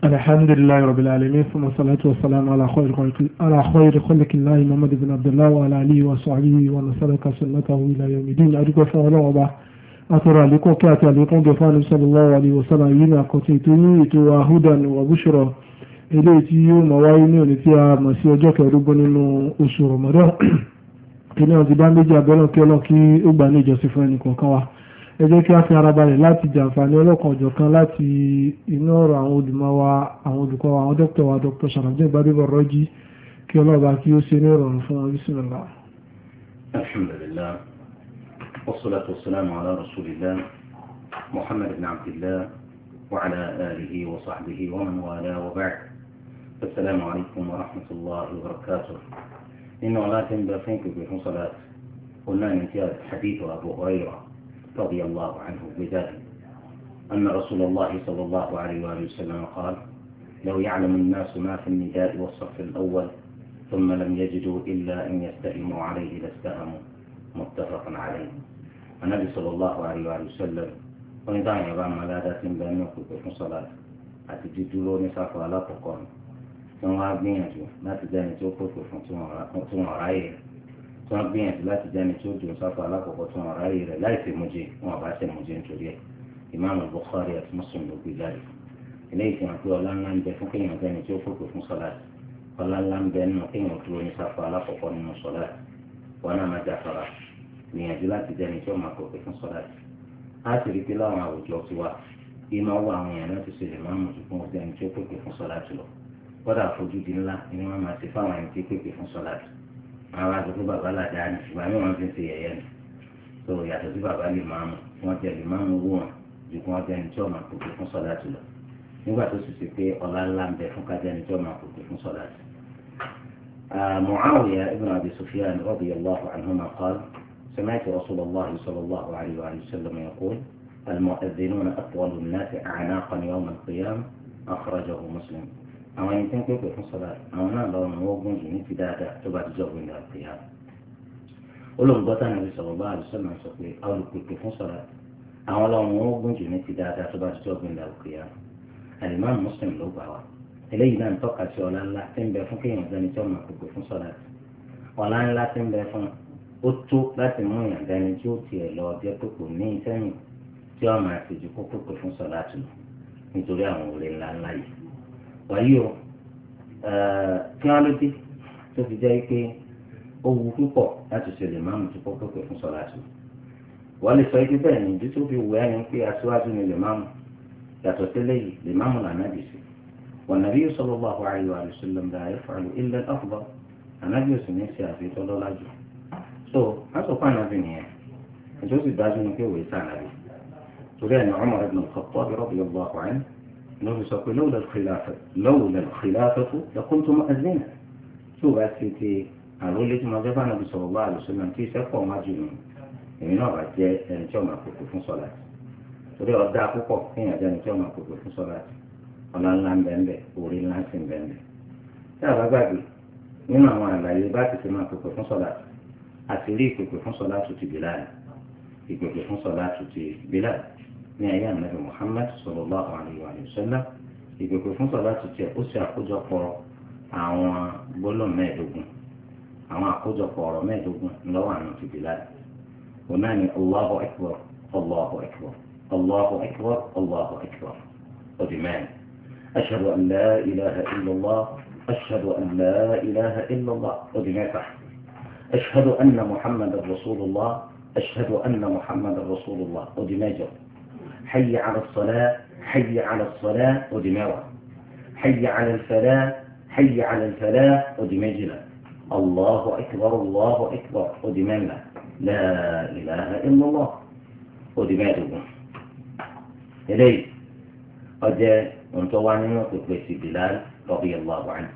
الحمد لله رب العالمين ثم الصلاة والسلام على خير خلق الله محمد بن عبد الله وعلى آله وصحبه ومن سلك سنته إلى يوم الدين. أدعو فعلا وبا أترى لكم كاتي عليكم بفعل صلى الله عليه وسلم ينا كنتم هدى وبشرى eléyìí tí yóò máa wáyé ní òní tí a mọ̀ sí ọjọ́ kẹẹ̀ẹ́dógún nínú oṣù Ramadan kí ní ọtí bá méjì abẹ́rẹ́ kí ọlọ́run kí ó gbà ní ìjọsìn fún ẹnì kọ̀ọ̀kan wa. Ẹ jẹ́ kí a fi ara balẹ̀ láti jàǹfààní ọlọ́kan ọ̀jọ̀kan láti inú ọ̀rọ̀ àwọn olùmọ̀ wa, àwọn olùkọ́ wa, àwọn dókítà wa, Dr. Sharafdeen Gbadebo Raji, kí ọlọ́run bá kí ó ṣe ní ìrọ̀rùn fún wọn. Bismillah. Alhamdulillah, wassalatu wassalamu ala rasulillah Muhammad ibn Abdillah wa ala alihi wa sahbihi wa man wala wa ba'd. Assalamu alaykum wa rahmatullahi wa barakatuh. Inna alatin bafinku bi salat. Qulna ninti hadith Abu Hurairah رضي الله عنه بذلك أن رسول الله صلى الله عليه وآله وسلم قال لو يعلم الناس ما في النداء والصف الأول ثم لم يجدوا إلا أن يستهموا عليه لاستهموا متفق عليه. النبي صلى الله عليه وآله وسلم ونضع يبقى ملادات بأنه في صلاة أتجدوا نساف على تقوم ثم أبنيته لا تجاني توقف ثم رأيه tí wọ́n gbìyànjú láti jáde tí ó dùn sáfà alákọ̀ọ́kọ́ tí wọ́n ráyè rẹ̀ láì fi mú jẹ wọn bá ṣe mú jẹ nítorí ẹ̀. Imam Bukhari àti Muslim ló gbé jáde. Eléyìí fi hàn pé ọlá ńlá ń bẹ fún kéèyàn jáde tí ó fòkè fún sọ́láàtì. Ọlá ńlá ń bẹ nínú kéèyàn dúró ní sáfà alákọ̀ọ́kọ́ nínú sọ́láàtì. Wọn náà máa jáfara gbìyànjú láti jáde tí ó máa fòkè fún sọ́láàtì. Á sì rí pé láwọn àwùjọ ti wà bí máa wọ àwọn èèyàn láti ṣe lè máa mú fún ọjà ẹni tí ó fòkè fún sọ́láàtì lọ. Kọ́dà àfojúdi ńlá ni wọ́n máa ṣe fáwọn ẹni tí ó fòkè fún sọ́láàtì. Àwọn àgbẹ̀ bàbá làdá ni ìgbà mi wọn fi ń ṣe yẹ̀yẹ́ ni tó yàtọ̀ sí bàbá lè máa mú wọn jẹ lè máa mú owó wọn ju kí wọn jẹ ní tí wọn máa kókè fún sọláàtì lọ nígbà tó sì ṣe pé ọlá ńlá ń bẹ fún kájẹ ní tí wọn máa kókè fún sọláàtì. Muawiya ibn Abi Sufyan radiyallahu anhuma qala sami'tu Rasulullah sallallahu alayhi wa sallam yaqul al-mu'adhdhinuna atwalu an-nasi a'naqan yawm al-qiyamah akhrajahu Muslim. àwọn ẹni tí ń pèpè fún sọlá àwọn náà lọ rùn wọ́n gùn jù ní ti dáadáa tó bá ti jọ gbìn náà pè á. olùgbọ́tà nàbí sọ̀rọ̀ bá àlùsọ̀nà sọ pé olùpèpè fún sọlá àwọn lọ rùn wọ́n gùn jù ní ti dáadáa tó bá ti jọ gbìn náà pè á. Al-Imam Muslim ló gbà wá. eléyìí náà ń tọ́ka sí ọlá ńlá tí ń bẹ fún kéèyàn dání tí ó máa pèpè fún sọlá. ọlá ńlá tí ń bẹ fún ó tó láti mú èèyàn dání tí ó tiẹ̀ lọ jẹ́ pèpè ní ìsẹ́yìn tí ó máa fi ju kó pèpè fún sọlá tù nítorí àwọn òrè ńlá ńlá yìí. wàyí o kí wọ́n ló dé tó fi jẹ́ pé ó wu púpọ̀ láti ṣe lè máàmù tó kọ́kọ́ pè fún sọ́láàtì. wọ́n lè sọ ibi bẹ́ẹ̀ ni ìdí tó fi wù ẹ́ ni pé aṣíwájú ni lè máàmù yàtọ̀ sílẹ̀ yìí lè máàmù là náà dì sí. wan nabiyyu sallallahu alayhi wa sallam la yaf'alu illa al-afdal ànábì ò sì ní ṣe àfihàn lọ́lá jù. so asọ̀kọ́ ànábì nìyẹn ètò sì dájú ni pé òwe sá ànábì. torí ẹ̀ ní Umar ibn al-Khattab radiyallahu anhu لو سأقول لولا الخلافة لكنت مؤذنا شو بس في أقول لك ما جاب النبي صلى الله عليه وسلم في سفر ما جنون يعني نوع جاء نجوم أكو في صلاة ترى أدعى أكو هنا جاء نجوم أكو في صلاة ولا نلام بنده وري نلام بنده ترى بعدي من ما لا يبات في ما أكو في صلاة أتري أكو في صلاة تبلاد يكو في صلاة تبلاد ní ayé ànábì Muhammad sallallahu alayhi wa sallam ìgbèkùn fún sọlá tuntun ó ṣe àkójọpọ̀ àwọn gbólóhùn mẹ́ẹ̀ẹ́dógún àwọn àkójọpọ̀ ọ̀rọ̀ mẹ́ẹ̀ẹ́dógún lọ́wọ́ àná ti Bilal òun náà ní Allahu akbar Allahu akbar Allahu akbar Allahu akbar ọdì mẹ́rin ashhadu an la ilaha illallah ashhadu an la ilaha illallah ọdì mẹ́fà ashhadu anna Muhammadan rasulullah ashhadu anna Muhammadan rasulullah ọdì mẹ́jọ. حي على الصلاة حي على الصلاة ودماغه حي على الفلاح حي على الفلاح ودماغنا الله أكبر ودماغنا لا إله إلا الله ودماغه إليه قد انتواني وقفت بلال رضي الله عنه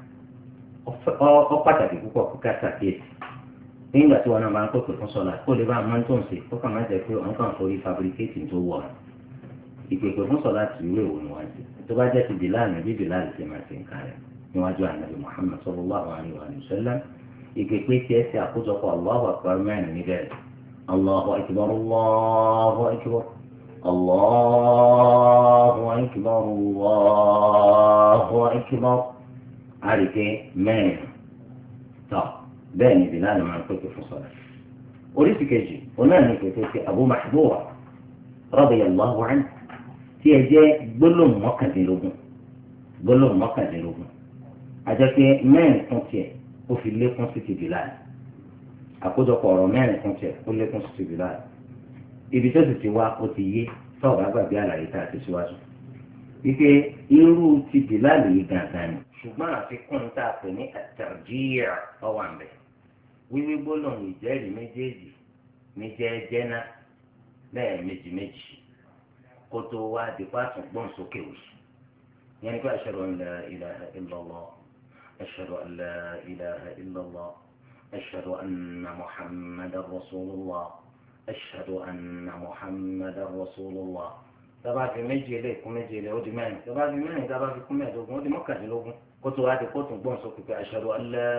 ọpàtàkì púpọ̀ kó kásàkíyèsí nígbà tí wọn náà máa ń pèpè fún sọlá kó lè bá a máa ń tó ń ṣe kó kàn máa jẹ pé wọn kàn forí fabricating tó wọ̀ ìpèpè fún sọlá ti ìwé ìwò níwájú tó bá jẹ́ ti Bilal bí Bilal ti máa ṣe nǹkan rẹ̀ níwájú ànábì Muhammad sallallahu alayhi wa sallam ìpèpè tí ẹ ṣe àkójọpọ̀ Allahu akbar mẹ́rin níbẹ̀ Allahu akbar Allahu akbar Allahu akbar Allahu akbar àríkè mẹ́rin tọ́ bẹ́ẹ̀ ni Bilal máa ń pèpè fún sọ́lá. oríṣi kejì onáà ní pèpè sí Abu Mahdura radiyallahu anhu tí ẹ jẹ́ gbólóhùn mọ́kàndínlógún àjẹ́ pé mẹ́rin kún tiẹ̀ ó fi lékún sí ti Bilal àkójọpọ̀ ọ̀rọ̀ mẹ́rin kún tiẹ̀ ó lékún sí ti Bilal ibi tó sì ti wá ó ti yé sọ̀rọ̀ àgbàgbé àlàyé tá a ti síwájú wípé irú ti Bilal yìí gangan ni ṣùgbọ́n àfikún tá a pè ní at-tarjih ọwọ́ àmbẹ̀ wíwí gbólóhùn ìjẹ́rìí méjèèjì ní jẹ́ẹ́jẹ́ náà lẹ́ẹ̀mejì méjì kó tó wá dípò àtúngbọ̀n sókè òsì yẹn ni pé ashhadu an la ilaha illallah ashhadu an la ilaha illallah ashhadu anna muhammadar rasulullah ashhadu anna muhammadar rasulullah tàbá fi méjì ilé kún méjì ilé ó di mẹ́rin tàbá fi mẹ́rin tàbá fi kún mẹ́ẹ̀ẹ́dógún ó di mọ́kàndínlógún kó tó wá dípò àtúngbọ̀n sókè pé ashhadu an la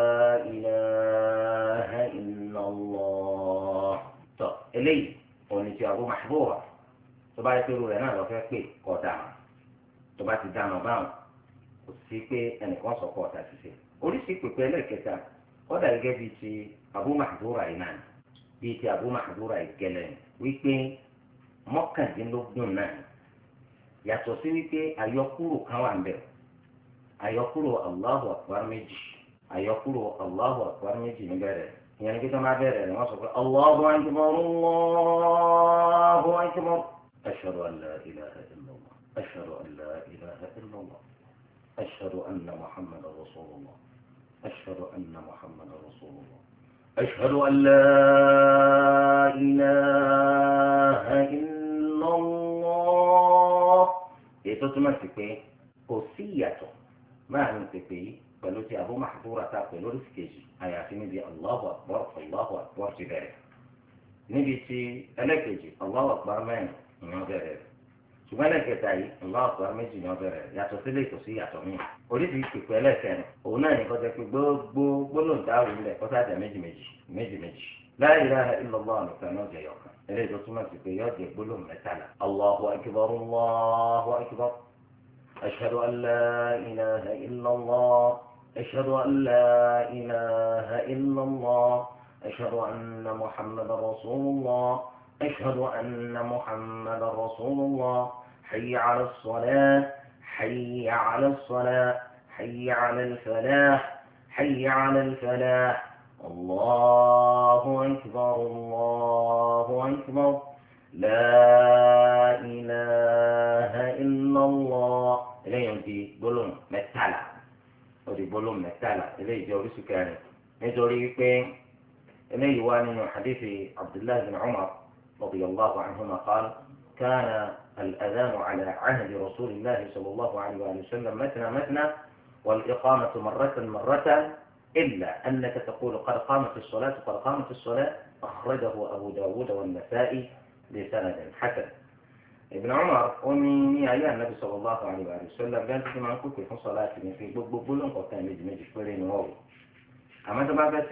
ilaha illallah tọ́ eléyìí òní ti Abu Mahdura tó bá yẹ pé irú rẹ̀ náà lọ fẹ́ pè kọ́ dànù tó bá ti dànù báwọn kò sí pé ẹnìkan sọ kọ́ ọ̀tà ṣiṣẹ́ oríṣi pèpè ẹlẹ́kẹta kọ́dà gẹ́gẹ́ bíi ti Abu Mahdura yìí náà bíi ti Abu Mahdura yìí gẹ́lẹ́ wípé mọ́kàndínlógún náà yàtọ̀ sí wípé àyọkúrò kan wà ń bẹ̀ àyọkúrò Allahu Akbar méjì àyọkúrò Allahu Akbar méjì níbẹ̀rẹ̀ ìyẹn ní kí tó máa bẹ̀rẹ̀ rẹ̀ wọ́n sọ pé Allahu Akbar Allahu Akbar ashhadu an la ilaha illallah ashhadu an la ilaha illallah ashhadu anna muhammadar rasulullah ashhadu anna muhammadar rasulullah ashhadu an la ilaha illallah ètò túmọ̀ sí pé kò sí ìyàtọ̀ máa ń pèpè yìí pẹ̀lú ti Abu Mahdura ta pẹ̀lú oríṣi kejì àyàfi níbi Allahu Akbar ti bẹ̀rẹ̀ níbi tí ẹlẹ́kejì Allahu Akbar mẹ́rin ìyàn bẹ̀rẹ̀ ṣùgbọ́n ẹlẹ́kẹta yìí Allahu Akbar méjì ìyàn bẹ̀rẹ̀ yàtọ̀ sílé kò sí yàtọ̀ míì oríṣi pèpè ẹlẹ́kẹrin òun náà ní kọjá pé gbogbo gbólóǹtàwé ilẹ̀ kọ́sàdà méjì la ilaha illallah nìkan náà jẹ yọkan eléyìí tó túmọ̀ sí pé yọ̀ọ́ jẹ gbólóǹ mẹ́tàlá Allahu akbar Allahu akbar ashhadu an la ilaha illallah أشهد أن لا إله إلا الله أشهد أن محمد رسول الله أشهد أن محمد رسول الله حي على الصلاة حي على الصلاة حي على الفلاح حي على الفلاح الله أكبر الله أكبر لا إله إلا الله إليه أنت قولون متعلق ودي بولوم مكتالا إليه جوري سكاني نجوري بين إليه وان حديث عبد الله بن عمر رضي الله عنهما قال كان الأذان على عهد رسول الله صلى الله عليه وسلم مثنى والإقامة مرة إلا أنك تقول قد قامت الصلاة أخرجه أبو داود والنسائي بسند حسن ابن عمر ومن أيام النبي صلى الله عليه وسلم كان في معكوك في صلاة في بقولون قطعين مجي فلين وهو أما تبع بس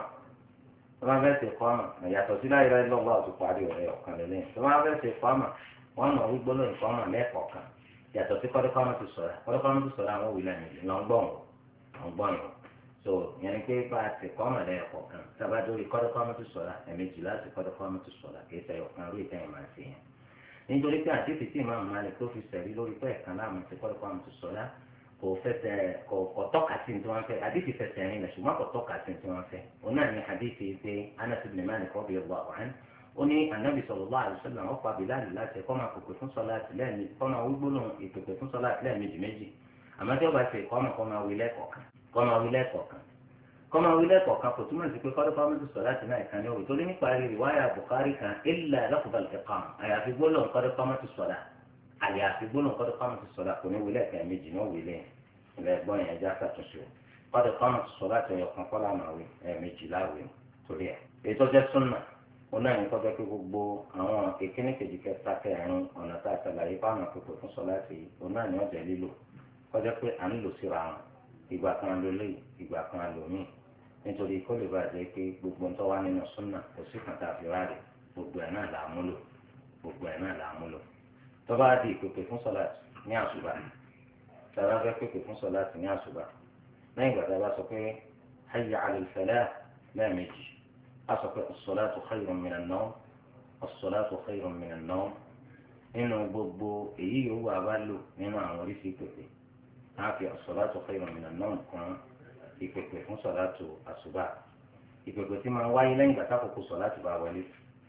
إقامة يعني لا إله إلا الله تقعد ولا يقال لين تبع بس إقامة وأنا أقول بقولون إقامة لا يقع يعني قد قامت الصلاة هو ولا نجي لانبون so يعني كيف بعد إقامة لا يقع تبع دوري قد قامت الصلاة مجي لا قد قامت الصلاة كيف يقع روي تاني ما فيه nítorí pé àdéhùn tí ìmáàmù Malik tó fi sẹ̀rí lórí pé ẹ̀kan láàmú ti kọ́ ẹ̀kọ́ àmì tó sọ̀rọ̀ kò fẹsẹ̀ kò tọ́ka sí tí wọ́n fẹ́ àdéhùn fẹsẹ̀ rìn lẹ̀ ṣùgbọ́n kò tọ́ka sí tí wọ́n fẹ́ òun náà ní àdéhùn pé Anas ibn Malik radiyallahu anhu ó ní Ànábì sallallahu alaihi wasallam ó pa Bilal láti kọ́ máa pèpè fún sọ́lá àtìlẹ́yìn kọ́ máa wí gbóná ìpèpè fún sọ́lá àtìlẹ́yìn méjì àmọ́ tí ó bá ṣe kọ́ máa wí lẹ́kọ̀ọ̀kan kọ́mọ wílẹ̀ kọ̀ọ̀kan kò túmọ̀ sí pé kọ́dọ̀ kọ́mọ́tò sọ̀rọ̀ láti náà ìkànnì òwe torí nípa riwaya Bukhari kan illa lafz al-iqama àyàfi gbólóhùn kọ́dọ̀ kọ́mọ́tò sọ̀rọ̀ àyàfi gbólóhùn kọ́dọ̀ kọ́mọ́tò sọ̀rọ̀ kò ní wílẹ̀ kan méjì náà wílẹ̀ ilẹ̀ ẹ̀gbọ́n yẹn já sàtúnṣe o kọ́dọ̀ kọ́mọ́tò sọ̀rọ̀ àti ọ̀kan kọ́lá màwé méjì láwé torí ẹ̀ ètò jẹ́ súnà ó náà ní kọ́dọ̀ pé gbogbo àwọn kékeré kejì kẹta kẹrin ọ̀nà tá a ṣàlàyé fáwọn akẹ́kọ̀ọ́ fún sọ̀rọ̀ àti ó náà ní ọ̀jẹ̀ lílò kọ́dọ̀ pé à ń lò síra wọn ìgbà kan lólè ìgbà kan lòmíì nítorí kó lè bàjẹ́ pé gbogbo ń tọ́wá nínú súnà kò sí kan tá a fi ráàlì gbogbo ẹ̀ náà là á múlò tó bá di ìpèpè fún sọ́láàtì ní àsùbá tàbá fẹ́ pèpè fún sọ̀láàtì ní àṣùbà lẹ́yìn ìgbà tá a bá sọ pé hayya 'ala al-falah lẹ́ẹ̀mejì a sọ pé as-salatu khayrun min an-nawm as-salatu khayrun min an-nawm nínú gbogbo èyí yòówù àbá lò nínú àwọn oríṣi ìpèpè á fi as-salatu khayrun min an-nawm kan ìpèpè fún sọ̀láàtì àṣùbà ìpèpè tí máa wáyé lẹ́yìn ìgbà tákòókò sọ̀láàtì bá wọlé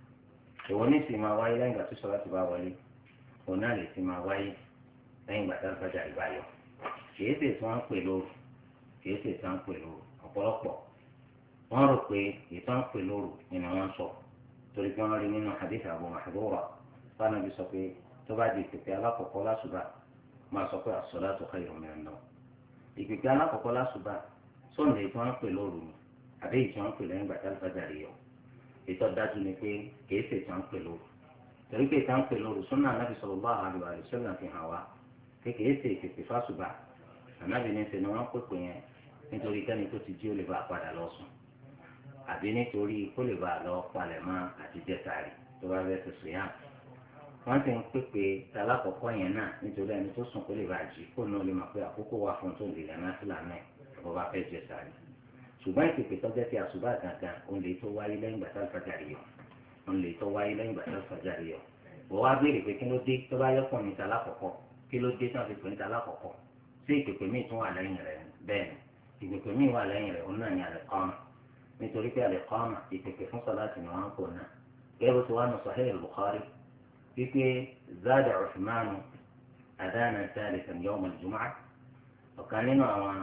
èwo ní sì máa wáyé lẹ́yìn ìgbà tí sọ̀láàtì bá wọlé òun náà lè ti máa wáyé lẹ́yìn ìgbà tí alifájà ìbá yọ kìí ṣe tí wọ́n ń pè lóru kìí ṣe tí wọ́n ń pè lóru ọ̀pọ̀lọpọ̀ wọ́n rò pé ètò ń pè lóru ni wọ́n sọ torí pé wọ́n rí nínú hadith Abu Mahdura fáwọn ibi sọ pé tó bá di ìpèpè alákọ̀ọ́kọ́ lásùbà máa sọ pé as-salatu khayrun min an-nawm ìpèpè alákọ̀ọ́kọ́ lásùbà sọ̀nà ètò ń pè lóru ni àbí ètò ń pè lẹ́yìn ìgbà tí alifájà yọ ètò dájú ni pé kìí ṣe tí wọ́n ń pè lóru torí pé ìtàn pè lóru súnà Ànábì sallallahu alaihi wasallam fi hàn wá kékeré ṣe ìpèpè fásùbà Ànábì ní ṣe ni wọ́n pèpè yẹn nítorí kẹ́ni tó ti jí ó lè bá padà lọ sùn àbí nítorí kó lè bá lọ palẹ̀ mọ́ àti jẹ sààrì tó bá fẹ́ sùn yàn wọ́n ti ń pèpè alákọ̀ọ́kọ́ yẹn náà nítorí ẹni tó sùn kó lè bá jí kó náà lè mọ̀ pé àkókò wà fún tó lè lẹ́nà sílà náà tó bá fẹ́ jẹ sààrì ṣùgbọ́n ìpèpè tó jẹ́ ti àṣùbà gangan òun lè tó wáyé lẹ́yìn ìgbà tí alifájàrí yọ òun lè tó wáyé lẹ́yìn ìgbà tí alifájàrí yọ wọ́n wá béèrè pé kí ló dé tó bá yọkùn ní ta lákọ̀ọ́kọ́ kí ló dé tí wọ́n fi pè ní ta lákọ̀ọ́kọ́ sí ìpèpè míì tún wà lẹ́yìn rẹ̀ bẹ́ẹ̀ ni ìpèpè míì wà lẹ́yìn rẹ̀ òun náà ní al-iqama nítorí pé al-iqama ìpèpè fún sọ̀láàtì ni wọ́n ń pò náà gẹ́gẹ́ bó ti wá nù Sahih al-Bukhari wípé zada Uthmanu adana thalithan yawm al-jumu'ah ọ̀kan nínú àwọn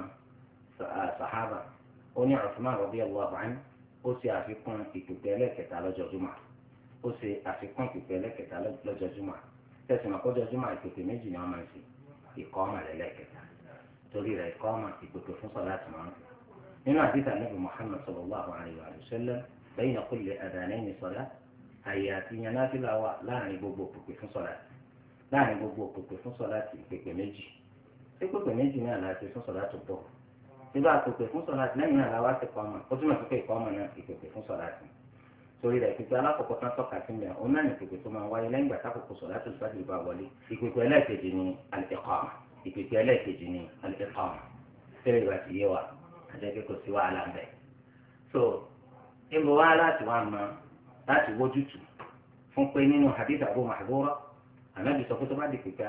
sàhábà ó ní Uthman radiyallahu anhu ó ṣe àfikún ìpèpè ẹlẹ́kẹta lọ́jọ́ jùmọ̀ ó ṣe àfikún ìpèpè ẹlẹ́kẹta lọ́jọ́ jùmọ̀ tẹ̀sán àkọ́jọ́ jùmọ̀ ìpèpè méjì ni wọ́n máa ń ṣe ìkọ́mà lẹ́lẹ́kẹta torí rẹ̀ ìkọ́mà ìpèpè fún sọ̀láàtì máa ń ṣe nínú àdìsá Nabi Muhammad sallallahu alayhi wa sallam bayna kulli adhanayn salat àyè àti yanáfìlà wà láàrin gbogbo ìpèpè fún sọ̀láàtì láàrin gbogbo ìpèpè fún sọ̀láàtì ìpèpè méjì ìpèpè méjì náà láti fún sọ̀láàtì pọ̀ nígbà ìpèpè fún sọ̀láàtì lẹ́yìn náà làwọn ti kọ́ ọmọ ó túmọ̀ sí pé ìkọ́mà náà ìpèpè fún sọ̀láàtì torí rẹ̀ ìpèpè alákọ̀ọ́kọ́ tán tọ́ka sí mi ọ̀hún náà ní ìpèpè tó máa wáyé lẹ́yìn ìgbà tákòókò sọ̀láàtì al-fajr bá wọlé ìpèpè ẹlẹ́ẹ̀kejì ní al-iqama ìpèpè ẹlẹ́ẹ̀kejì ní al-iqama tẹ́lẹ̀ ìgbà tí yé wa àjẹkẹ́ kò sí wàhálà ń bẹ̀. so ìbò wa láti wá mọ láti wójútù fún pé nínú hadith Abu Mahdura Ànábì sọ pé tó bá di ìpèpè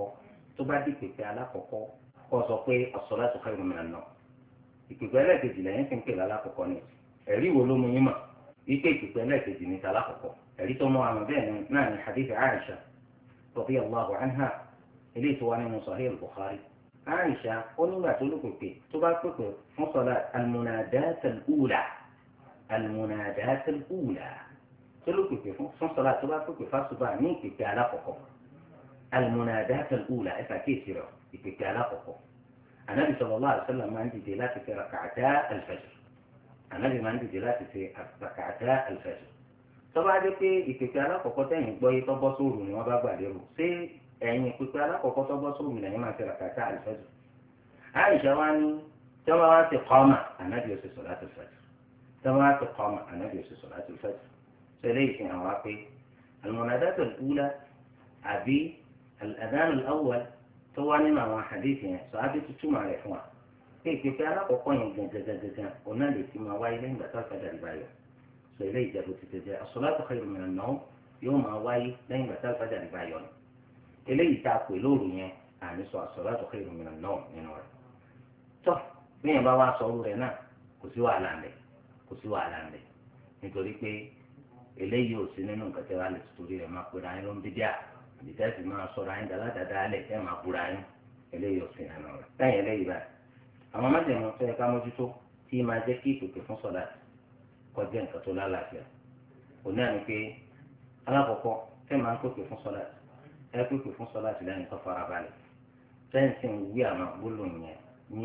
alákọ̀ọ́kọ́ kó sọ pé as-salatu khayrun min an-nawm ìpèpè ẹlẹ́ẹ̀kejì lẹ́yìn tí ń pè lálákọ̀ọ́kọ́ ni ẹ̀rí wo ló mú yín mọ̀ ike ìpèpè ẹlẹ́ẹ̀kejì ní tàlákọ̀ọ́kọ́ ẹ̀rí tó mú àwọn bẹ́ẹ̀ náà ní hadith Aisha radiyallahu anha eléyìí tó wá nínú Sahih al-Bukhari Aisha ó nígbà tó lópèpè tó bá pèpè fún sọlá al-munadat al-ula tó lópèpè fún sọlá tó bá pèpè fásùbà ní ìpèpè alákọ̀ọ́kọ́ al-munadat al-ula ẹ̀fà kéèsì rẹ̀ ìpèpè alákọ̀ọ́kọ́ Ànábì sallallahu alaihi wasallam máa ń dìde láti fi rak'ata al-fajr Ànábì máa ń dìde láti fi rak'ata al-fajr tó bá dé pé ìpèpè alákọ̀ọ́kọ́ tẹ̀yìn gbọ́ yìí tó bọ́ sóòrù ni wọ́n bá gbà lérò ṣé ẹ̀yìn ìpèpè alákọ̀ọ́kọ́ tó bọ́ sóòrù lẹ́yìn máa fi rak'ata al-fajr Àìṣà wa ní tí wọ́n wá ti qama Ànábì ó ṣe salatu al-fajr tí wọ́n wá ti qama Ànábì ó ṣe salatu al-fajr ṣe eléyìí fi hàn wá pé al-munadat al-ula àbí al-adhan al-awwal tó wá nínú àwọn hadith yẹn sọ ábí tuntun máa rẹ̀ fún wa pé ìpèpè alákọ̀ọ́kọ́ yẹn gangan ọ̀nà lè ti máa wáyé lẹ́yìn ìgbà tó àfẹ́dà rí báyọ̀ sọ ilé ìjẹ́bù ti tẹ̀jẹ́ as-salatu khayrun min an-nawm yóò máa wáyé lẹ́yìn ìgbà tó àfẹ́dà rí báyọ̀ ni eléyìí tá a pè lóru yẹn àní sọ as-salatu khayrun min an-nawm nínú rẹ̀ tó bíyẹn bá wá sọ ọ́rù rẹ̀ náà kò sí wàhálà ńlẹ̀ nítorí pé eléyìí ò sí nínú nǹkan tẹ́ wá lè tuntun rẹ̀ máa pera yín ló ń bí díà ìdíjẹ́sì máa sọ̀rọ̀ ayé dáadáa lẹ̀ tẹ́ máa búra yín eléyìí òfin àná rẹ̀ lẹ́yìn eléyìí báyìí àwọn májèmú tó yẹ ká mójútó tí máa jẹ́ kí ìpèpè fún sọ̀lá kọjá nǹkan tó lálàáfíà òun náà ni pé alákọ̀ọ́kọ́ tẹ́ máa ń pèpè fún sọ̀lá ẹ pèpè fún sọ̀lá ti lẹ́yìn tó fara balẹ̀ fẹ́ǹsì ń wí àwọn gbólóhùn yẹn ní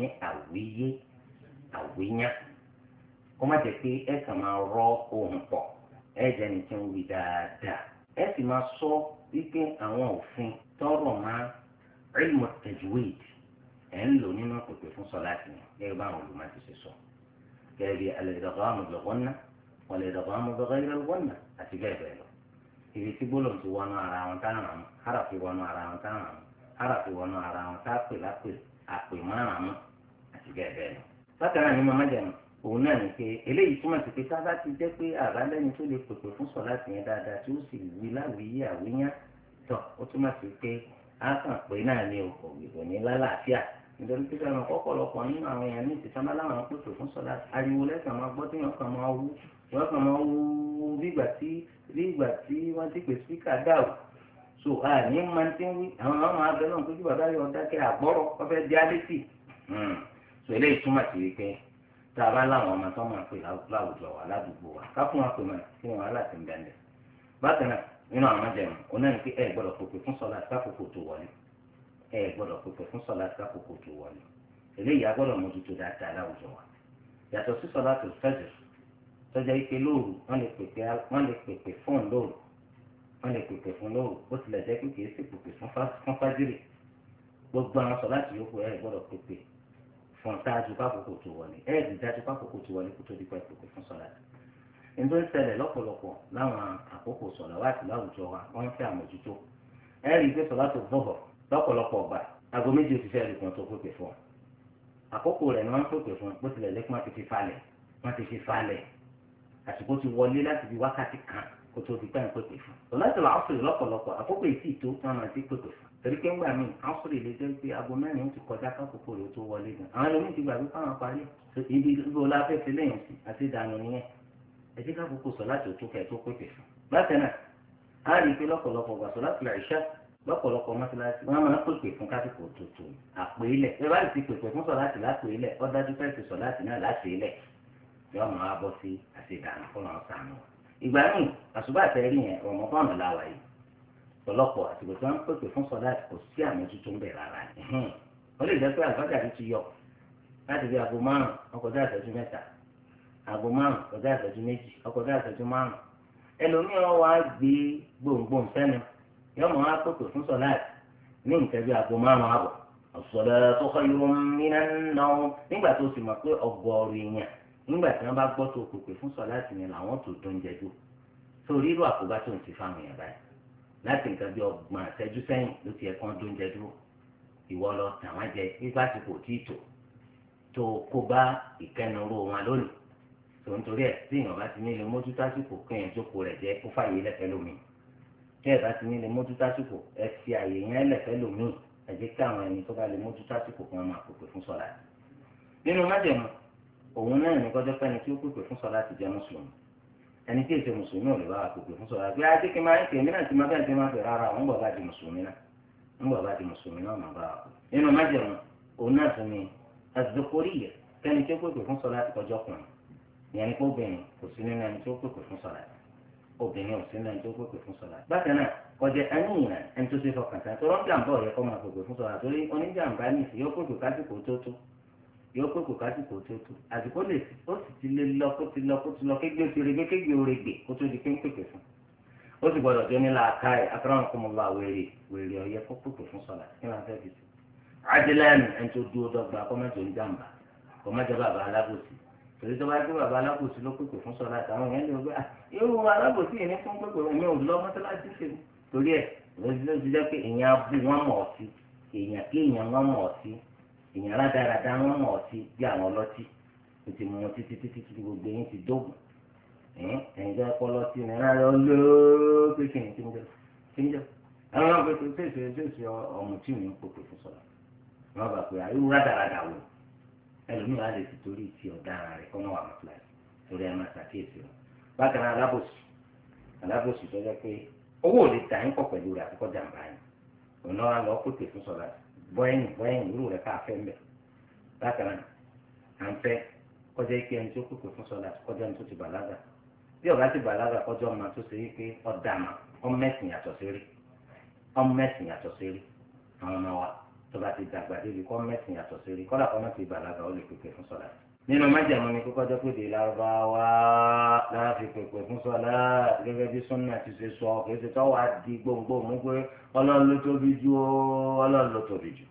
àwíyá kó má jẹ́ pé ẹ kàn máa rọ ohùn pọ̀ ẹ jẹ́ ni tí ń wí dáadáa ẹ sì máa sọ wípé àwọn òfin tọrọ máa ilmu tajwid ẹ̀ ń lò nínú pèpè fún sọláàtì yẹn gẹ́gẹ́ bá àwọn olùmọ̀ ti ṣe sọ gẹ́gẹ́ bí al-idgham bil-ghanna wal-idgham bighayri al-ghanna àti bẹ́ẹ̀ bẹ́ẹ̀ lọ ibi tí gbólóhùn ti wọnú ara wọn tá ràn án harafi wọnú ara wọn tá ràn án harafi wọnú ara wọn tá pè lápè àpè márùn-ún àti bẹ́ẹ̀ bẹ́ẹ̀ lọ. bákan náà ní mọ́ májẹ̀mú òun náà ní pé eléyìí túmọ̀ sí pé tá a bá ti jẹ́ pé àbálẹ́ni tó lè pèpè fún sọ̀láàtì yẹn dáadáa tí ó sì wí láwìyé àwíyán tọ̀ ó túmọ̀ sí pé á kàn pé náà ní òkò ní lálàáfíà nítorí pé sọ̀rọ̀ ọ̀pọ̀lọpọ̀ nínú àwọn èèyàn ní ìsìsámá láwọn pèpè fún sọ̀láàtì ariwo lẹ́sàn máa gbọ́ tí wọ́n kàn máa wú bí ìgbà tí wọ́n ti pè síkà dáwò so ní máa ti ń wí àwọn ọmọ abẹ náà pé kí bàbá yọ dákẹ́ àgbọ́rọ̀ ọbẹ̀ di alẹ́sì so eléyìí túmọ̀ sí wípé tá a bá láwọn ọmọ tó máa pè láwùjọ wa ládùúgbò wa ká fún wa pè máa kí wọn aláàtì ń bẹ̀rẹ̀ bákan náà nínú àwọn májẹ̀mú onáà ní pé ẹ gbọ́dọ̀ pèpè fún sọlá kákòókò tó wọlé ẹ gbọ́dọ̀ pèpè fún sọlá kákòókò tó wọlé eléyìí a gbọ́dọ̀ mójútó dáadáa láwùjọ wa yàtọ̀ sí sọlá tó fẹ́jẹ̀ tọ́jà ike lóru wọ́n lè pèpè fún lóru wọ́n lè pèpè fún lóru ó tilẹ̀ jẹ́ pé kìí sì pèpè fún fájírì gbogbo àwọn sọlá tí yòókù ẹ gbọ́dọ̀ pèpè fún ṣáájú kákòókò tó wọlé ẹ rí dájú kákòókò tó wọlé kó tó di pẹ́ pèpè fún sọlá ẹni tó ń ṣẹlẹ̀ lọ́pọ̀lọpọ̀ láwọn àkókò sọ̀lá wá sí láwùjọ wa wọ́n ń fẹ́ àmójútó ẹ rí i pé sọ̀lá tó bọ̀bọ̀ lọ́pọ̀lọpọ̀ ọgbà aago méjì ó ti fẹ́ ẹ̀rìkan tó pèpè fún àkókò rẹ̀ ni wọ́n ń pèpè fún bó tilẹ̀ lẹ́kùn wọ́n ti fi falẹ̀ àsìkò ti wọlé láti fi wákàtí kan kó tó di pẹ́ẹ́n pèpè fún sọ̀lá tó làásùrì lọ́pọ̀lọpọ̀ àkókò èsì tó wọ́n máa ti pèpè fún torí pé ńgbà míì àásùrì lè jẹ́ pé aago mẹ́rin ó ti kọjá kákòókò rẹ̀ tó wọlé gan àwọn ẹlòmíì ti gbàgbé fáwọn parí ibi ìgbò láfẹ́fẹ́ lẹ́yìn sí àti ìdànù nìyẹn ẹtí ká kókó sọ láti òtún kẹ tó pépè fún. bákan náà a rí i pé lọ́pọ̀lọpọ̀ gbà sọ láti ìṣá lọ́pọ̀lọpọ̀ mọ́tíláṣí wọ́n máa ń pèpè fún kásìkò òtútù àpè ilẹ̀ ẹ bá ti pèpè fún sọ láti lápè ilẹ̀ ó dájú pé ti sọ láti náà láti ilẹ̀ yọ ọmọ wa bọ́ sí àṣedànù fún ọ̀hún sànù. ìgbà míì àṣùbà àtẹ̀rí yẹn ọmọ fọ́ọ̀nù láwà yìí pọ̀lọpọ̀ àsìkò tí wọ́n pèpè fún sọ láti kò sí àmójútó ń bẹ̀ rárá ó lè jẹ́ pé àlùfáàjà ti yọ láti bí aago 5 ọkọjá ìṣẹ́jú 3 aago 5 ọkọjá ìṣẹ́jú 2 ọkọjá ìṣẹ́jú 5 ẹlòmíràn wá gbé gbòǹgbòǹ sẹ́nu yọmọ wá pèpè fún sọláàtì ní nǹkan bí aago 5 àbọ̀ as-salatu khayrun minan nawm nígbà tó sì mọ̀ pé ọgọ́rùn èèyàn nígbà tí wọ́n bá gbọ́ tó pèpè fún sọláàtì yẹn làwọn tó dún jẹjú torí irú àkóbá tó ń ti fáwọn èèyàn báyìí láti nǹkan bí 30 ìṣẹ́jú sẹ́yìn ló ti ẹ̀kan dún jẹjú ìwọ lọ tàwọn jẹ nígbà tí kò tí ì tó kó bá ìkẹnuró wọn lónìí tó ń torí ẹ tí èèyàn bá ti ní ilé mójútó àsìkò kéèyàn jókòó rẹ̀ jẹ́ kó fàyè lẹ́fẹ̀ẹ́ lómi tí ẹ bá ti ní ilé mójútó àsìkò ẹ fi àyè yẹn lẹ́fẹ̀ẹ́ lómi ẹ jẹ́ kí àwọn ẹni tó bá lè mójútó àsìkò kan máa pèpè fún sọlá nínú májẹ̀mú òun náà ní kọjá pẹ́ni tí ó pèpè fún sọlá ti jẹ́ mùsùlùmí ẹni tí èsè mùsùlùmí ò lè bá wa pèpè fún sọlá bí ajé kí máa ń tèmi náà ti máa bẹ́ẹ̀ ti máa fẹ́ rárá òun bọ̀ bá di mùsùlùmí náà máa bá wa nínú májẹ̀mú òun náà tún ní az-zukuriyya kẹ́ni tí ó pèpè fún sọlá ti kọjọ́ kùnrin ìyẹn ni pé obìnrin kò sí nínú ẹni tí ó pèpè fún sọlá obìnrin ò sí nínú ẹni tí ó pèpè fún sọlá bákan náà kọjá ẹnìyàn ẹni tó ṣe fọkàn tán tó rọ́ǹdàmbọ̀ yẹ kó máa pèpè fún sọlá torí oníjàmbá nìsí yóò pèpè kásìkò tó tó àsìkò lè ó sì ti lé lọ kó ti lọ kégbé oṣèré kégbé orégbè kó tó di pé ń pèpè fún ó sì gbọdọ̀ tó ní làákà ẹ̀ akramakumullah wèrè ọ̀yẹ́ kó pèpè fún sọlá kí wọ́n fẹ́ fi sí adilẹ́nu ẹni tó dúró dọ́gba kọ́mẹ́tò ń jàmbá kọ́mẹ́tò bàbá alábòsí torí tó bá gbé bàbá alábòsí ló pèpè fún sọlá àtàwọn èèyàn lè gbé irú alábòsí yìí ní fún pèpè mi ò lọ mọ́tálásí ṣe torí ẹ̀ ló ti jẹ́ pé èèyàn abú wọn mọ̀ ọ́ sí èèyàn kí èèyàn wọn mọ̀ ọ́ sí èèyàn rádaràdá wọn mọ̀ ọ́ sí bí àwọn ọlọ́tí o ti mú wọn títí gbogbo yín ti dógùn ẹ̀yìn jẹ́ pọ́lọ́tí ní rárá olóòó pé kí ni jẹ́ àwọn ọmọ pé fèsì ọmọ tí mi ń pèpè fún sọlá wọn bá pé irú rádaràdà wò ẹlòmíràn á lè ti torí ti ọ̀daràn rẹ̀ kọ́ mọ́ wà mọ́tíláì torí ẹ máa ṣàkíyèsí rẹ̀ bákan náà alábòsí tó jẹ́ pé owó ò lè tà yín pọ̀ pẹ̀lú rẹ̀ àtikọ́ jàǹbá yín òun náà lọ pèpè fún sọlá bọ́ẹ̀yìn irú rẹ̀ káà fẹ́ mbẹ̀ bákan náà à ń fẹ́ kọjá ike ẹni tó pèpè fún sọlá kọjá ẹni tó ti bàlágà bí ọba ti bàlágà kọjá ọmọ tó ṣe wípé ọ̀dàmà ọmọ mẹ́sìn yàtọ̀ sí rí àwọn ọmọ wa tó bá ti dàgbà débi kọ́ mẹ́sìn yàtọ̀ sí rí kọ́dà kọ́ mẹ́sìn ìbàlágà ó lè pèpè fún sọlá nínú májàmú ni kókó jẹ́ pé de lárúbáwá láti pèpè fún sọlá gẹ́gẹ́ bí súnà ti ṣe sọ kì í ṣe tó wá di gbòǹgbò mú pé ọlọ́run ló tóbi jù ọlọ́run ló tóbi jù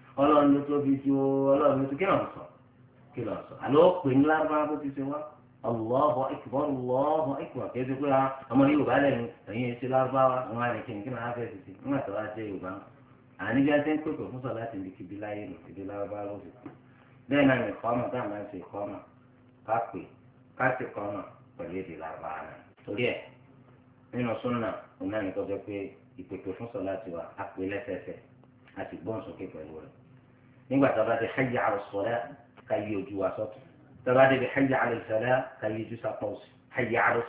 kí ló ń sọ àlọ́ pè ní lárúbáwá bó ti ṣe wá Allahu akbar kì í ṣe pé ọmọ Yorùbá lẹ́nu ẹ̀yìn ṣe lárúbáwá wọn á ní kí ni kí ni wọ́n á fẹ́ ti ṣe nígbà tó wá jẹ́ Yorùbá àní bí a ti ń pèpè fún sọ láti ibi kíbi láyé nù ibi lábá ló fi bẹ́ẹ̀ náà ní ìkọ́mọ̀ tá a máa ń ṣe ìkọ́mọ̀ ká sì kọ́mọ̀ pẹ̀lú èdè lábá rẹ̀ torí ẹ̀ nínú súnà òun náà ní kọjá pé ìpèpè fún sọ láti wà á pè lẹ́sẹẹsẹ a sì gbọ́n sókè pẹ̀lú rẹ̀ nígbà tó bá ti hayya ala salat ká yí ojú wa sọ́tún tó bá débi hayya ala falah ká yí ojú sápá òsì hayya ala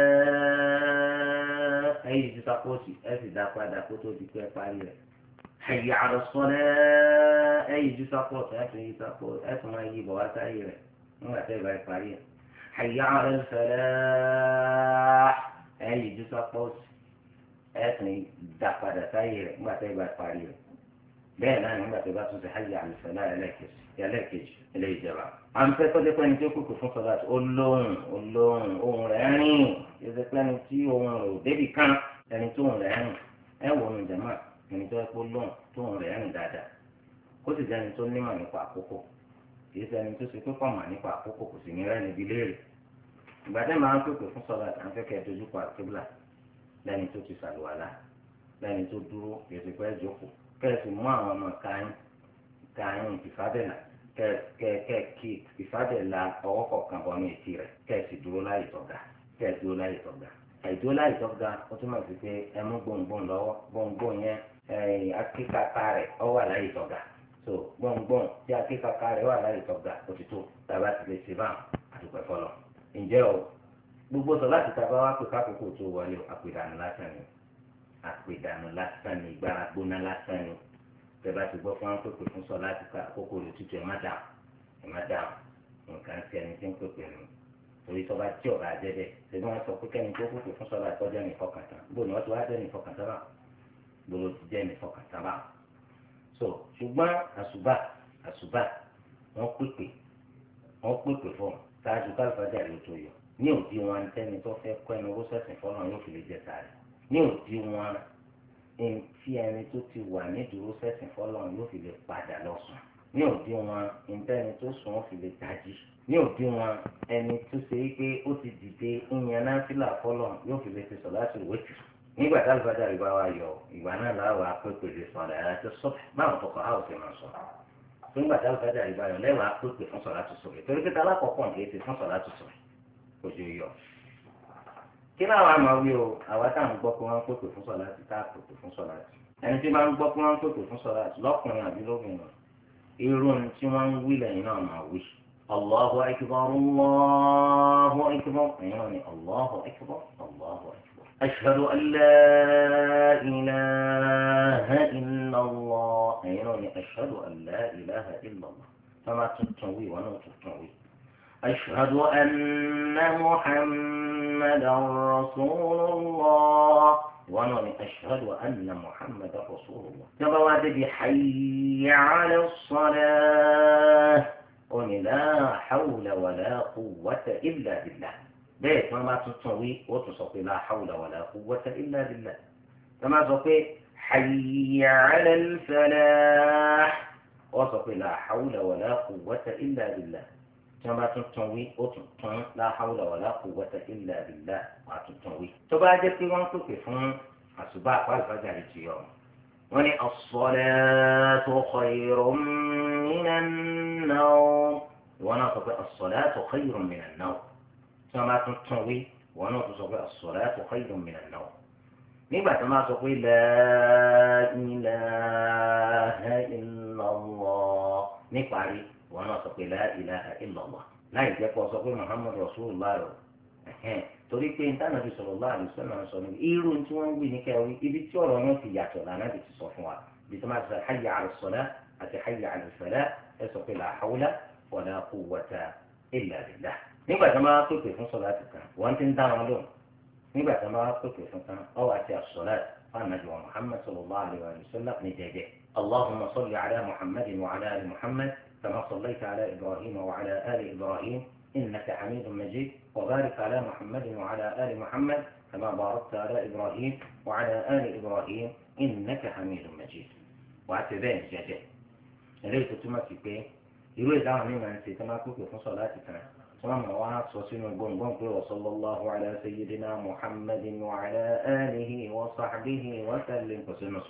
salat ká yí ojú sápá òsì ẹ sì dá padà kó tó di pé parí rẹ̀ hayya ala salat ẹ yí ojú sápá òsì ẹ tún yí sápá òsì ẹ tún máa yí bọ̀ wá sáyé rẹ̀ nígbà tó ìbá parí rẹ̀ hayya ala falah ẹ yí ojú sápá òsì ẹ tún dá padà sáyé rẹ̀ nígbà tó ìbá parí rẹ̀ bẹ́ẹ̀ náà nígbà tó bá tún ṣe hayya ala falah ẹlẹ́ẹ̀kejì ilé ìjọba. à ń fẹ́ kọ́jọ́ pẹ́ni tí ó kúkú fún sọ́dọ̀ àti olóhùn ohùn rẹ̀ rìn ìṣe pẹ́ni tí ohùn rẹ̀ ò débì kan ẹni tó ohùn rẹ̀ rìn ẹ wò ó jẹ̀mọ́ ẹni tó ẹ̀kọ́ lóhùn tó ohùn rẹ̀ rìn dáadáa kó sì jẹ́ni tó nímọ̀ nípa àkókò kì í ṣe ẹni tó ṣe pé kọ̀mọ̀ nípa àkókò kò sì ní rẹ́ níbi léèrè. ìgbà tẹ́ máa ń pèpè fún sọ́dọ̀ àti àǹfẹ́kẹ́ dojúkọ àkébùlà lẹ́ni tó ti ṣàlùwàlá lẹ́ni tó dúró kì í ṣe pé jókòó kẹ́ẹ̀sì mú àwọn ọmọ káyín ìfádẹ́là kẹ́ẹ̀kì ìfádẹ́là ọwọ́ kọ̀ọ̀kan bọ́ ní etí rẹ̀ kẹ́ẹ̀sì dúró láyè tọ́ga àìdúró láyè tọ́ga ó túmọ̀ sí pé ẹmú gbòǹgbòǹ lọ́wọ́ gbòǹgbòǹ yẹn akíkaka rẹ̀ ọ wà láyè tọ́ga so gbòǹgbòǹ tí akíkaka rẹ̀ wà láyè tọ́ga ó ti tó tàbá ti lè ṣe bá àdùpẹ́ fọlọ́ ǹjẹ́ o gbogbo sọ láti tàbá wá pé kákòókò tó wọlé àpèdànù lásán ni ìgbára gbóná lásán ni tẹ́lá ti gbọ́ fún wọn pèpè fún sọ láti ká àkókò rẹ̀ tútù ẹ̀ má dáhùn nǹkan tí ẹni tí ń pèpè nù torí tọ́ba tí ọ̀rọ̀ ajẹ́ bẹ́ẹ̀ ṣe bí wọ́n sọ pé kẹ́ni tó pèpè fún sọ láti tọ́jú ẹni fọkàntán bó ni wọ́n ti wá jẹ́ ẹni fọkàntán bá bó ló ti jẹ́ ẹni fọkàntán bá so ṣùgbọ́n àṣùbà wọ́n pèpè fún ṣáájú kálífàjà rẹ̀ tó yọ ní òdi wọn tẹ́ni tó fẹ́ kọ́ ẹni owó sẹ̀sìn fọ́nà yóò fi lè jẹ sáré ní òdi wọn tí ẹni tó ti wà nídùúró sẹ́sìn fọ́lọ́run yóò fi lè padà lọ́sùn ní òdi wọn ẹni tó sùn ó fi lè tají ní òdi wọn ẹni tó ṣe é pé ó ti dìde ìyẹn náfìlà fọ́lọ́run yóò fi lè ṣe sọ̀láṣì wẹ́tì nígbà tá àlùfáàjà rẹ̀ bá wa yọ ìgbà náà láwọ̀ apẹ́pẹ́ sọ̀rọ̀ ẹ̀ àti sọ́ọ̀tì báwọn tọkọ̀ áwọ̀ ṣe máa sọ nígbà tá àlùfáàjà rẹ̀ bá yọ lẹ́wọ̀ apẹ́pẹ́ fún sọ̀láṣì sọ̀rọ̀ torí pé tálákọ̀ọ́kọ́ nǹkan ètò fún sọ̀láṣì sọ̀rọ̀ ojú yọ kí láwọn àmọ́ wí o àwa táwọn gbọ́ pé wọ́n ń pèpè fún sọ̀láàtì tá a pèpè fún sọ̀láàtì ẹni tí máa ń gbọ́ pé wọ́n ń pèpè fún sọ̀láàtì lọ́kùnrin àbí lóbìnrin irú ni tí wọ́n ń wí lẹ́yìn náà máa wí. Allahu akbar Allahu akbar ẹ̀yin náà ni Allahu akbar Allahu akbar. ashhadu an la ilaha illallah ẹ̀yin náà ni ashhadu an la ilaha illallah fama tuntun wí wọn náà tuntun wí. أشهد أن محمدا رسول الله وأنا أشهد أن محمدا رسول الله تبوات بحي على الصلاة قل لا حول ولا قوة إلا بالله بيت ما تسوي وتصفي لا حول ولا قوة إلا بالله كما تصفي حي على الفلاح وصفي لا حول ولا قوة إلا بالله كما تنوي وتنتن لا حول ولا قوة إلا بالله وتنوي تبا جت وانتو كفون الصباح والفجر اليوم وني الصلاة خير من النوم وانا تقول الصلاة خير من النوم كما تنوي وانا تقول الصلاة خير من النوم نبات ما تقول لا إله إلا الله نقاري وانا تقول لا إله إلا الله لا يجب أن تقول محمد رسول الله torí pé Ànábì sallallahu alaihi wasallam sọ ní irú tí wọ́n ń wí ní kẹwì ibi tí ọ̀rọ̀ yẹn ti yàtọ̀ lànà ti sọ fún wa bí tó máa ti sọ hayya ala salah àti hayya ala falah ẹ sọ pé la hawla wala quwwata illa billah. nígbà tí wọ́n máa pèpè fún sọlá ti kan wọ́n ti ń dá wọn lóhùn nígbà tí wọ́n máa pèpè fún kan ọwọ́ àti as-salat fún Ànábì wa Muhammad sallallahu alaihi wasallam ní jẹ́jẹ́ allahumma salli ala muhammadin wa ala ali muhammad kama sallaita ala ibrahim wa ala ali ibrahim إنك حميد مجيد وبارك على محمد وعلى آل محمد كما باركت على إبراهيم وعلى آل إبراهيم إنك حميد مجيد واعتذار جاجة ليس تمسك يريد أن ينسي كما كنت في صلاتك ثم وعاد صوصين البنبن وصلى الله على سيدنا محمد وعلى آله وصحبه وسلم فسنة سنة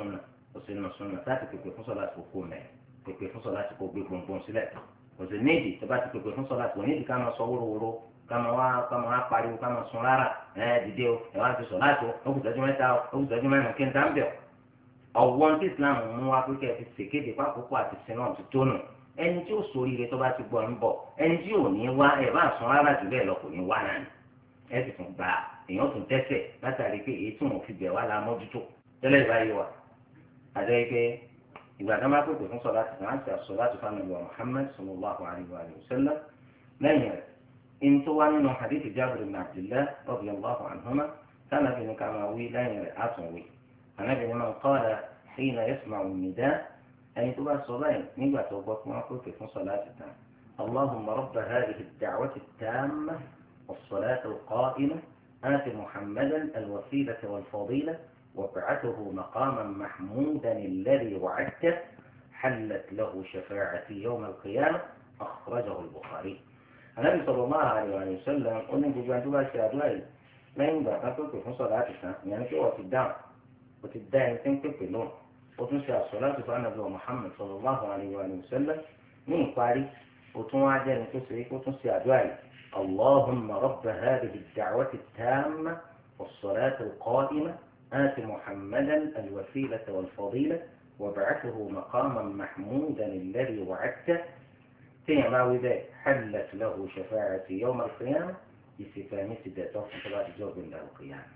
òsínú súnà láti pèpè fún sọlá tó kó mẹ pèpè fún sọlá tó kó gbé gbòǹgbòǹ sílẹ̀ òsì nídìí tó bá ti pèpè fún sọlá tó nídìí ká máa sọ wórówóró ká máa wá pariwo ká máa sun rárá dìde o ẹ wá ti sọlá tó ó kù sẹ́jú mẹ́ta ó kù sẹ́jú mẹ́rin kí n dá ń bẹ̀ ọ̀wọ́n tí Islam mú wá pé kẹ́ ẹ fi ṣèkéde pákókó àti sinọ́ ti tónù ẹni tí ó sórí rẹ tó bá ti gbọ́ ń bọ̀ ẹni tí ò ní wá ẹ bá sun rárá jù bẹ́ẹ̀ lọ kò ní wá náà ni ẹ sì tún gba èèyàn tún tẹ́sẹ̀ látàrí pé èyí tí wọn fi bẹ̀ wá la mójútó tẹ́lẹ̀ ìbáyé wa àti pé ìgbà tó máa pèpè fún sọlá tìǹà àti àsọlá tó fún Ànábì Muhammad sallallahu alayhi wa sallam lẹ́yìn rẹ̀ in tó wá nínú hadith Jabir ibn Abdillah radiyallahu anhuma sanabi ní ká máa wí lẹ́yìn rẹ̀ àtúnwí Ànábì ní man qala hina yasma'u an-nida' ẹni tó bá sọ báyìí nígbà tó gbọ́ fún wọn pèpè fún sọlá tìǹà Allahumma rabba hadhihi ad-da'wati at-tammah was-salati al-qa'imah آت محمدا الوسيلة والفضيلة وابعثه مقاما محمودا الذي وعدته حلت له شفاعتي يوم القيامة أخرجه البخاري. النبي صلى الله عليه وسلم قلنا بجوان تبا شهدوائي لا ينبع نقول في صلاتنا يعني في وقت الدعم وتدعي تنكب في اللون وتنسى الصلاة فالنبي محمد صلى الله عليه وسلم من قاري وتنوعد نتسريك وتنسى أدوائي اللهم رب هذه الدعوة التامة والصلاة القائمة آت محمدا الوسيلة والفضيلة وابعثه مقاما محمودا الذي وعدته فيما ذلك حلت له شفاعتي يوم القيامة استفهام سداته صلاة جواب إلى القيامة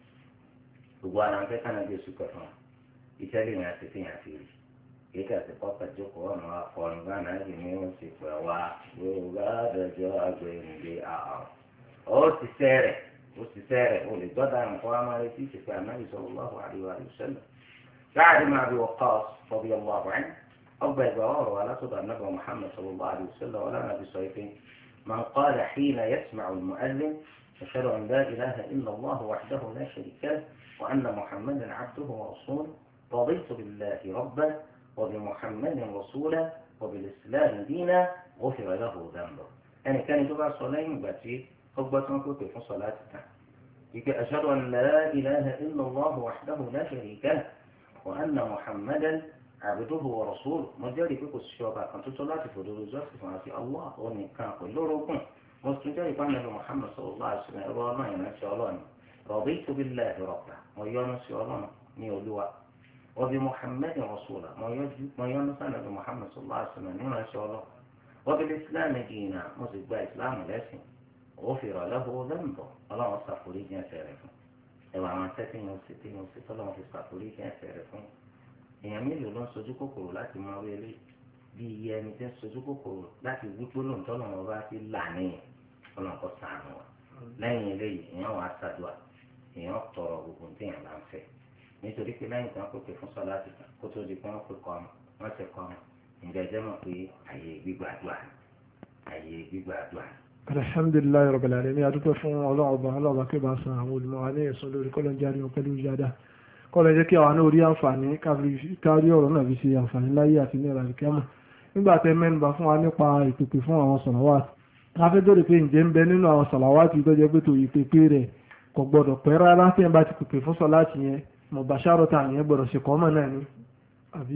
وأنا عن كيف أنا جيسو كفان يتالي ما يستفيها فيه إذا تقطع جوكو أنا قرنبانا جميع سفوا وغاد جواب إلى أو تسيري واستساره وللجدع من قرآن عليه في النبي صلى الله عليه وآله وسلم سعد بن أبي وقاص رضي الله عنه أبا جوار ولا صدى النبي محمد صلى الله عليه وسلم ولا نبي صيفين من قال حين يسمع المؤذن أشهد أن لا إله إلا الله وحده لا شريك له وأن محمدا عبده ورسوله رضيت بالله ربا وبمحمد رسولا وبالإسلام دينا غفر له ذنبه يعني كان يتبع صلاه باتي خطبة كنت في صلاتنا أشهد أن لا إله إلا الله وحده لا شريك له وأن محمدا عبده ورسوله مجالي في الشعباء كنت صلاة فضول الزرق في الله وأن كان كل ركن مستجاري كان محمد صلى الله عليه وسلم الله ينسى الله رضيت بالله ربا وينسى الله نيولوا وبمحمد رسولا ما ينسى محمد صلى الله عليه وسلم ينسى الله وبالإسلام دينا مزيد إسلام الاسم غفر له ذنبه الله استغفري جنا سيرفون ẹwà àwọn sẹ́tìyàn òsì tọ́lọ́wọ́n fi ṣàkórí kí ẹ fẹ́rẹ̀ fún èèyàn mélòó ló ń sojú kòkòrò láti máa wí ẹlẹ́ bí iye ẹni tí ń sojú kòkòrò láti wí gbólóhùn tọ́lọ́wọ́n bá ti là níyìn ọlọ́run kọ́ sànù wa lẹ́yìn eléyìí èèyàn wà á ṣàdúà èèyàn tọrọ gbogbo tí èèyàn bá ń fẹ́ nítorí pé lẹ́yìn tí wọ́n pèpè fún sọ́lá ti tàn kó tó di pé wọ́n pè kọ́ wọ́n ti kọ́ ǹjẹ́ jẹ́ mọ̀ pé àyè gbígbàdúà alhamdulilayi rabbil alamin adúpẹ́ fún ọlọ́ọ̀bá kí bá san àwọn olùmọ̀ wa ní ẹ̀sùn lórí kọ́lọ̀ jáde wọn pẹ̀lú ìyáda kọ́lọ̀ jẹ́ kí àwọn náà rí àǹfààní kárí ọ̀rọ̀ náà fi ṣe àǹfààní láyé àti ní ìlànà kíámà nígbà tẹ́ mẹ́nubà fún wa nípa ìpèpè fún àwọn sọ̀làwátì a fẹ́ bẹ̀rẹ̀ pé ǹjẹ́ ń bẹ nínú àwọn sọ̀làwátì tó jẹ́ pé tó ìpèpè rẹ̀ kò gbọ́dọ̀ pẹ́ rárá tí ẹ̀ bá ti pèpè fún sọ̀láàtì yẹn mubasharata yẹn gbọ́dọ̀ ṣe kọ́mọ̀ náà ni àbí.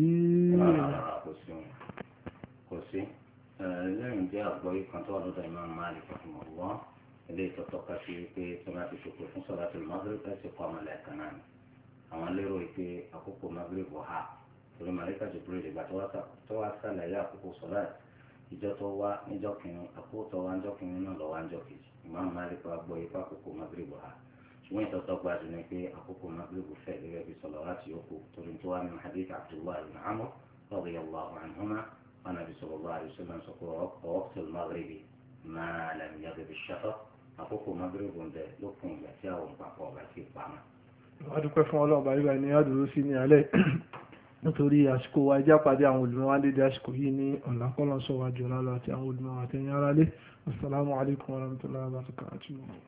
kò sí lẹ́yìn jẹ́ àgbọ̀yé kan tó wà lọ́dọ̀ Imam Malik rahimahullah ilé ìtọ́tọ́ka sí pé tí wọ́n ti pèpè fún salatul maghrib ẹ̀sìn kọ́ ọmọ lẹ́ẹ̀kan náà ni àwọn lérò pé àkókò maghrib wọ̀ ha torí Malika Jibril ìgbà tó wá sàlàyé àkókò sọ̀láàtì ìjọ tó wá níjọ́ kìíní àkókò tó wá níjọ́ kìíní náà lọ́wọ́ níjọ́ kejì Imam Malik àgbọ̀yé pé àkókò maghrib wọ̀ ha ṣùgbọ́n ìtọ́tọ́ gbádùn ni pé àkókò maghrib fẹ́ gẹ́gẹ́ bí sọ̀làwátì yòókù torí tó wá nínú hadith Abdullah ibn Amr radiyallahu anhuma النبي صلى الله عليه وسلم يقول وقت المغرب ما لم يغب الشفق àkókò maghrib ǹdẹ ló fún ìgbà tí àwọn papọ̀ ọ̀gá sí pamọ́. a dúpẹ́ fún ọlọ́ọ̀bá yìí báyìí ní àdúró sí ní alẹ́ nítorí àsìkò wa ẹjá pàdé àwọn olùmọ̀ wa lédè àsìkò yìí ní ọ̀làkọ́lọ́sọ wa jọ̀lá lọ àti àwọn olùmọ̀ wa tẹ̀yìn ara lé. Assalamu alaikum warahmatullahi wabarakatuh.